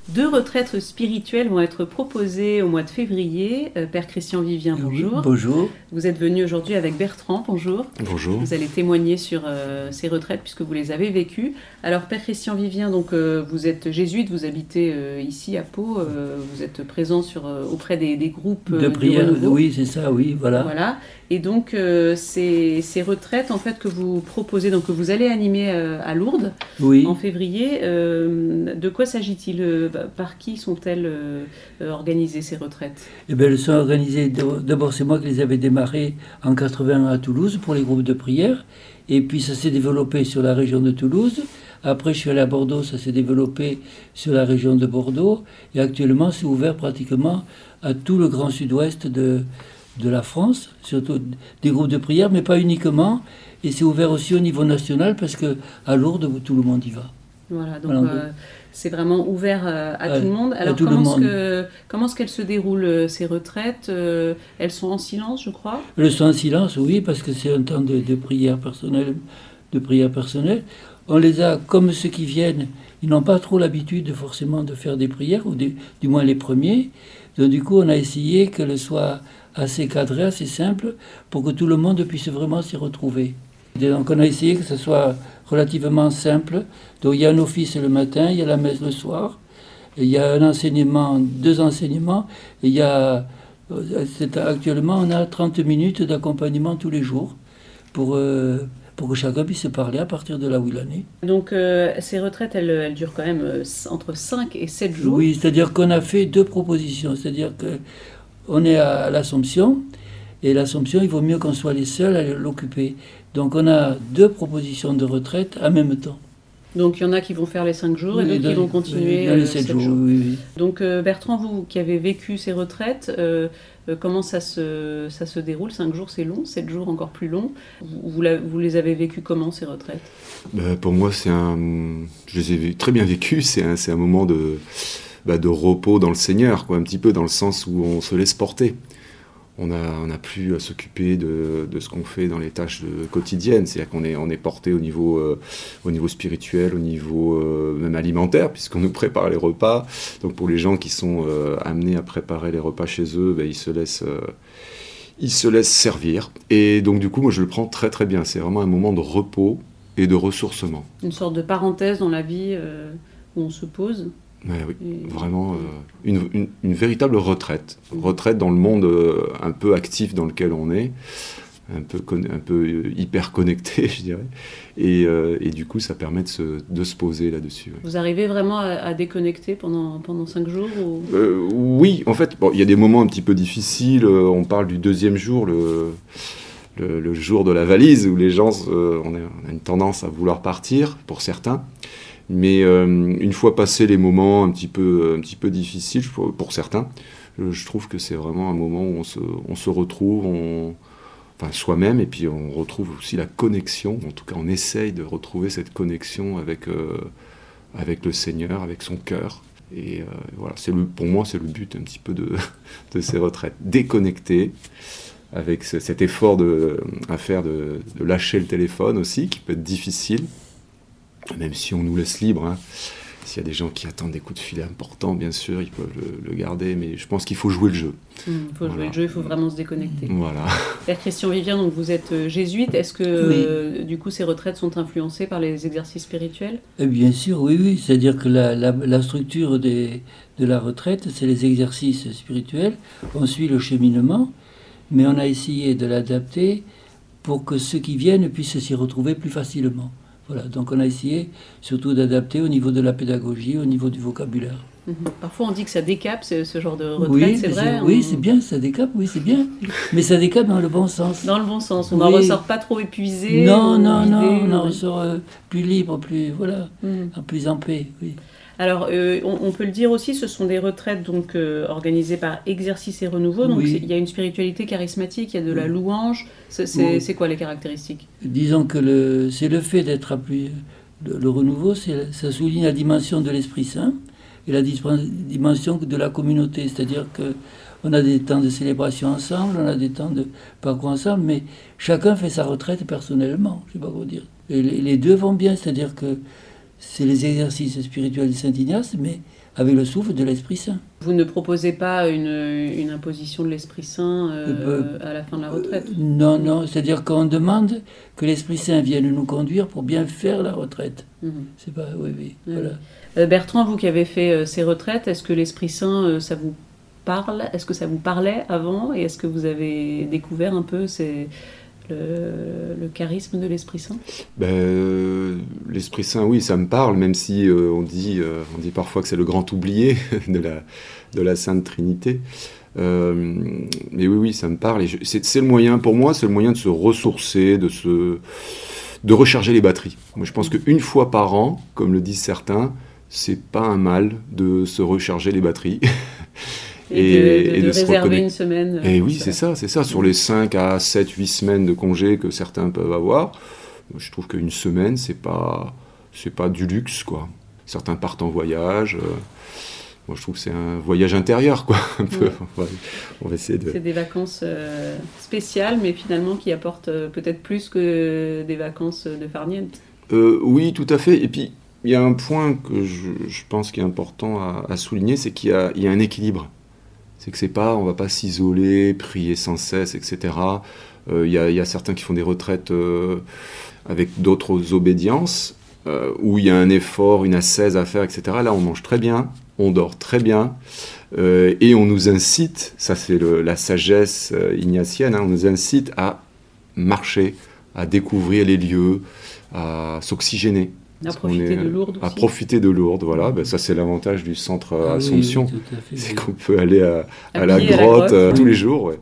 Deux retraites spirituelles vont être proposées au mois de février. Père Christian Vivien, bonjour. Oui, bonjour. Vous êtes venu aujourd'hui avec Bertrand, bonjour. Bonjour. Vous allez témoigner sur ces retraites puisque vous les avez vécues. Alors Père Christian Vivien, donc, vous êtes jésuite, vous habitez ici à Pau, vous êtes présent auprès des groupes de prière. du Renouveau. Oui, c'est ça, oui, voilà. Voilà. Et donc ces retraites en fait que vous proposez, donc que vous allez animer à Lourdes Oui. en février, de quoi s'agit-il? Par qui sont-elles organisées ces retraites? Eh bien, elles sont organisées, d'abord c'est moi qui les avais démarrées en 80 à Toulouse pour les groupes de prière, et puis ça s'est développé sur la région de Toulouse. Après je suis allé à Bordeaux, ça s'est développé sur la région de Bordeaux, et actuellement c'est ouvert pratiquement à tout le grand sud-ouest de la France, surtout des groupes de prière, mais pas uniquement, et c'est ouvert aussi au niveau national parce que à Lourdes tout le monde y va. Voilà, donc c'est vraiment ouvert à tout le monde. Alors comment est-ce qu'elles se déroulent ces retraites? Elles sont en silence, je crois. Elles sont en silence, oui, parce que c'est un temps de prière personnelle. On les a, comme ceux qui viennent, ils n'ont pas trop l'habitude forcément de faire des prières, ou du moins les premiers. Donc du coup, on a essayé qu'elles soient assez cadrées, assez simples, pour que tout le monde puisse vraiment s'y retrouver. Et donc on a essayé que ce soit relativement simple. Donc il y a un office le matin, il y a la messe le soir, il y a un enseignement, 2 enseignements, et il y a, actuellement on a 30 minutes d'accompagnement tous les jours pour que chacun puisse se parler à partir de là où il en est. Donc ces retraites, elles durent quand même entre 5 et 7 jours. Oui, c'est-à-dire qu'on a fait 2 propositions, c'est-à-dire qu'on est à l'Assomption, et l'Assomption, il vaut mieux qu'on soit les seuls à l'occuper. Donc on a 2 propositions de retraite en même temps. Donc il y en a qui vont faire les 5 jours, oui, et d'autres qui vont continuer les 7 jours. Oui. Donc Bertrand, vous qui avez vécu ces retraites, comment ça se déroule? 5 jours c'est long, 7 jours encore plus long. Vous les avez vécues comment ces retraites? Pour moi, je les ai très bien vécues. C'est un moment de repos dans le Seigneur, quoi, un petit peu dans le sens où on se laisse porter. On n'a plus à s'occuper de ce qu'on fait dans les tâches quotidiennes. C'est-à-dire qu'on est porté au niveau spirituel, au niveau même alimentaire, puisqu'on nous prépare les repas. Donc pour les gens qui sont amenés à préparer les repas chez eux, ils se laissent servir. Et donc du coup, moi je le prends très très bien. C'est vraiment un moment de repos et de ressourcement. Une sorte de parenthèse dans la vie où on se pose. Oui, vraiment une véritable retraite. Retraite dans le monde un peu actif dans lequel on est, un peu hyper connecté, je dirais. Et du coup, ça permet de se poser là-dessus. Vous arrivez vraiment à déconnecter pendant 5 jours ou... Oui, en fait, il y a des moments un petit peu difficiles. On parle du 2e jour, le jour de la valise, où les gens, on a une tendance à vouloir partir, pour certains. Mais une fois passés les moments un petit peu difficiles pour certains, je trouve que c'est vraiment un moment où on se retrouve, soi-même, et puis on retrouve aussi la connexion. En tout cas, on essaye de retrouver cette connexion avec le Seigneur, avec son cœur. Et voilà, pour moi, c'est le but un petit peu de ces retraites. Déconnecter, avec cet effort à faire de lâcher le téléphone aussi, qui peut être difficile. Même si on nous laisse libre, hein. S'il y a des gens qui attendent des coups de filet importants, bien sûr, ils peuvent le garder, mais je pense qu'il faut jouer le jeu. Il faut jouer le jeu, il faut vraiment se déconnecter. Voilà. Père Christian Vivien, donc vous êtes jésuite, est-ce que du coup ces retraites sont influencées par les exercices spirituels? Bien sûr, oui, c'est-à-dire que la structure de la retraite, c'est les exercices spirituels, on suit le cheminement, mais on a essayé de l'adapter pour que ceux qui viennent puissent s'y retrouver plus facilement. Voilà, donc on a essayé surtout d'adapter au niveau de la pédagogie, au niveau du vocabulaire. Parfois on dit que ça décape ce genre de retraite, oui, c'est vrai? Oui, c'est bien, ça décape, oui, c'est bien. Mais ça décape dans le bon sens. Dans le bon sens, on n'en ressort pas trop épuisé. Non, on en ressort plus libre, plus en paix, oui. Alors, on peut le dire aussi, ce sont des retraites donc organisées par Exercice et Renouveau. Donc, il y a une spiritualité charismatique, il y a de la louange. C'est quoi les caractéristiques? Disons que c'est le fait d'être appuyé. Le renouveau, ça souligne la dimension de l'Esprit Saint et la dimension de la communauté. C'est-à-dire qu'on a des temps de célébration ensemble, on a des temps de parcours ensemble, mais chacun fait sa retraite personnellement. Je ne sais pas comment dire. Et les deux vont bien, c'est-à-dire que c'est les exercices spirituels de Saint Ignace, mais avec le souffle de l'Esprit Saint. Vous ne proposez pas une imposition de l'Esprit Saint à la fin de la retraite? Non, non, c'est-à-dire qu'on demande que l'Esprit Saint vienne nous conduire pour bien faire la retraite. C'est pas, oui, voilà. Bertrand, vous qui avez fait ces retraites, est-ce que l'Esprit Saint, ça vous parle? Est-ce que ça vous parlait avant? Et est-ce que vous avez découvert un peu le charisme de l'Esprit Saint? L'Esprit Saint, oui, ça me parle, même si on dit parfois que c'est le grand oublié de la Sainte Trinité. Mais oui, ça me parle. Et c'est le moyen, pour moi, c'est le moyen de se ressourcer, de recharger les batteries. Moi, je pense qu'une fois par an, comme le disent certains, c'est pas un mal de se recharger les batteries. Et de réserver une semaine. Et oui, c'est ça. Sur les 5 à 7, 8 semaines de congé que certains peuvent avoir, je trouve qu'une semaine, c'est pas du luxe, quoi. Certains partent en voyage. Moi, je trouve que c'est un voyage intérieur, quoi. Un peu. On va essayer de... C'est des vacances spéciales, mais finalement qui apportent peut-être plus que des vacances de farniente. Oui, tout à fait. Et puis, il y a un point que je pense qui est important à souligner, c'est qu'il y a un équilibre. C'est que c'est pas, on va pas s'isoler, prier sans cesse, etc. Il y a certains qui font des retraites avec d'autres obédiences, où il y a un effort, une ascèse à faire, etc. Là, on mange très bien, on dort très bien, et on nous incite, ça c'est la sagesse ignatienne, on nous incite à marcher, à découvrir les lieux, à s'oxygéner. À profiter de Lourdes aussi. À profiter de Lourdes, voilà. Ça, c'est l'avantage du centre Assomption. Oui, c'est qu'on peut aller à la grotte tous les jours. Ouais.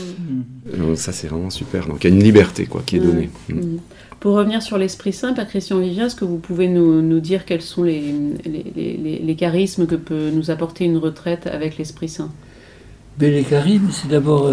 Donc, ça, c'est vraiment super. Donc, il y a une liberté quoi, qui est donnée. Pour revenir sur l'Esprit Saint, Père Christian Vivien, est-ce que vous pouvez nous dire quels sont les charismes que peut nous apporter une retraite avec l'Esprit Saint? Les charismes, c'est d'abord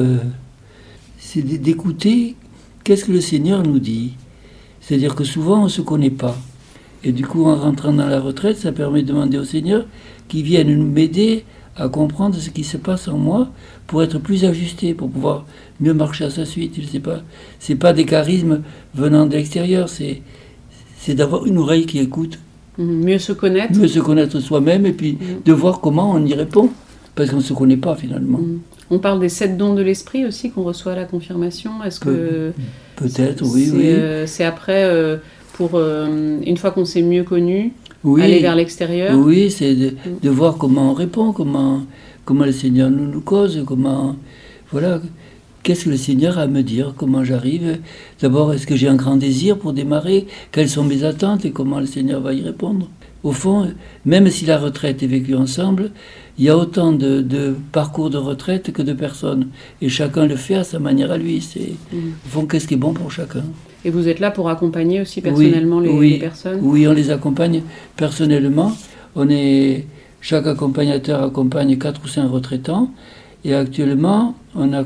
c'est d'écouter qu'est-ce que le Seigneur nous dit. C'est-à-dire que souvent, on ne se connaît pas. Et du coup, en rentrant dans la retraite, ça permet de demander au Seigneur qu'il vienne m'aider à comprendre ce qui se passe en moi pour être plus ajusté, pour pouvoir mieux marcher à sa suite. Je sais pas. C'est pas des charismes venant de l'extérieur, c'est d'avoir une oreille qui écoute. Mieux se connaître. Mieux se connaître soi-même et puis de voir comment on y répond. Parce qu'on ne se connaît pas finalement. On parle des 7 dons de l'Esprit aussi qu'on reçoit à la confirmation. Est-ce que peut-être, oui. C'est après... pour, une fois qu'on s'est mieux connu, aller vers l'extérieur. Oui, c'est de voir comment on répond, comment le Seigneur nous cause, voilà, qu'est-ce que le Seigneur a à me dire, comment j'arrive. D'abord, est-ce que j'ai un grand désir pour démarrer? Quelles sont mes attentes et comment le Seigneur va y répondre? Au fond, même si la retraite est vécue ensemble, il y a autant de parcours de retraite que de personnes. Et chacun le fait à sa manière à lui. Au fond, qu'est-ce qui est bon pour chacun? Et vous êtes là pour accompagner aussi personnellement les personnes? Oui, on les accompagne personnellement. Chaque accompagnateur accompagne 4 ou 5 retraitants. Et actuellement,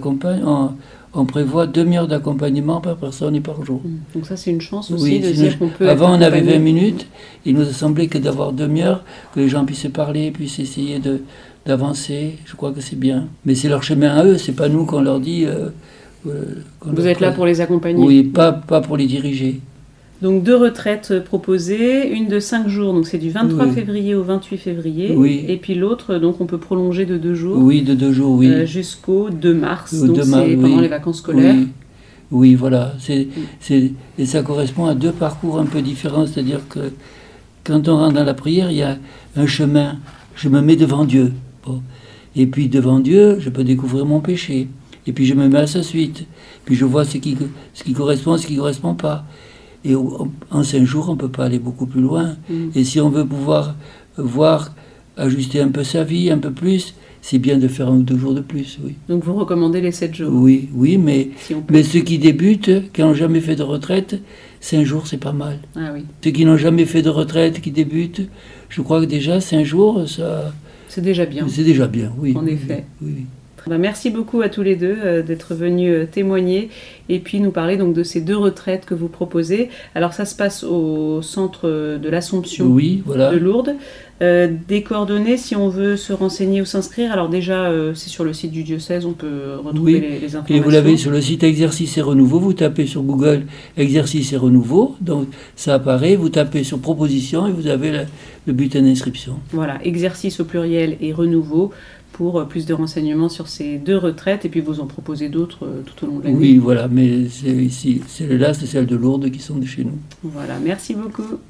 on prévoit 2 heures d'accompagnement par personne et par jour. Donc ça, c'est une chance aussi de dire qu'on peut... Avant, on avait 20 minutes. Il nous a semblé que d'avoir 2 heures, que les gens puissent parler, puissent essayer d'avancer. Je crois que c'est bien. Mais c'est leur chemin à eux, c'est pas nous qu'on leur dit... Vous êtes là pour les accompagner? Oui, pas pour les diriger. Donc 2 retraites proposées, une de 5 jours, donc c'est du 23 février au 28 février, et puis l'autre, donc on peut prolonger de 2 jours. Oui, de 2 jours, oui. Jusqu'au 2 mars, donc c'est pendant les vacances scolaires. Oui, voilà. Et ça correspond à 2 parcours un peu différents, c'est-à-dire que quand on rentre dans la prière, il y a un chemin. Je me mets devant Dieu. Bon. Et puis devant Dieu, je peux découvrir mon péché. Et puis je me mets à sa suite. Puis je vois ce qui correspond, ce qui ne correspond pas. Et en 5 jours, on ne peut pas aller beaucoup plus loin. Et si on veut pouvoir ajuster un peu sa vie, un peu plus, c'est bien de faire 1 ou 2 jours de plus, oui. Donc vous recommandez les 7 jours? Oui, mais ceux qui débutent, qui n'ont jamais fait de retraite, 5 jours, c'est pas mal. Ah oui. Ceux qui n'ont jamais fait de retraite, qui débutent, je crois que déjà 5 jours, ça... C'est déjà bien. C'est déjà bien, oui. En effet. Oui. Merci beaucoup à tous les deux d'être venus témoigner et puis nous parler donc de ces 2 retraites que vous proposez. Alors ça se passe au centre de l'Assomption de Lourdes. Des coordonnées si on veut se renseigner ou s'inscrire. Alors déjà, c'est sur le site du diocèse, on peut retrouver les informations. Et vous l'avez sur le site Exercice et Renouveau, vous tapez sur Google Exercice et Renouveau, donc ça apparaît, vous tapez sur Proposition et vous avez le bulletin d'inscription. Voilà, Exercice au pluriel et Renouveau pour plus de renseignements sur ces 2 retraites et puis vous en proposez d'autres tout au long de l'année. Oui, voilà, mais c'est celles-là, c'est celles de Lourdes qui sont de chez nous. Voilà, merci beaucoup.